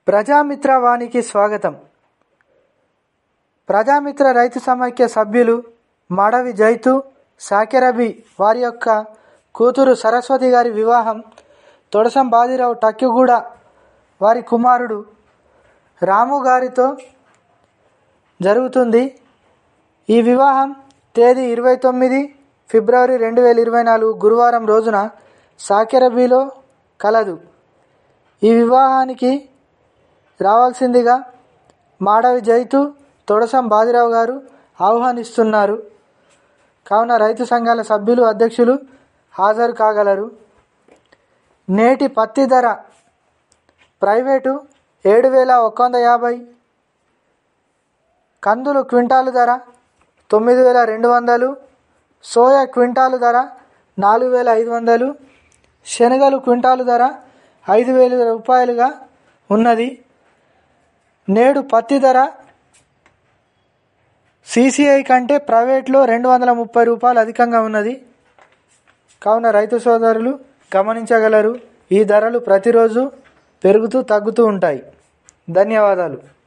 ప్రజామిత్ర వానికి స్వాగతం. ప్రజామిత్ర రైతు సమైక్య సభ్యులు మడవి జైతు సాకెరబి వారి యొక్క కూతురు సరస్వతి గారి వివాహం తొడసం బాజిరావు టక్కిగూడ వారి కుమారుడు రాము గారితో జరుగుతుంది. ఈ వివాహం తేదీ 29 ఫిబ్రవరి 2024 గురువారం రోజున సాకెరబిలో కలదు. ఈ వివాహానికి రావాల్సిందిగా మాడవి జైతు తొడసం బాజిరావు గారు ఆహ్వానిస్తున్నారు. కావున రైతు సంఘాల సభ్యులు అధ్యక్షులు హాజరు కాగలరు. నేటి పత్తి ధర ప్రైవేటు 7,150, కందులు క్వింటాలు ధర 9,200, సోయా క్వింటాలు ధర 4,500, శనగలు క్వింటాలు ధర 5,000 రూపాయలుగా ఉన్నది. నేడు పత్తి ధర CCI కంటే ప్రైవేట్లో 230 రూపాయలు అధికంగా ఉన్నది. కావున రైతు సోదరులు గమనించగలరు. ఈ ధరలు ప్రతిరోజు పెరుగుతూ తగ్గుతూ ఉంటాయి. ధన్యవాదాలు.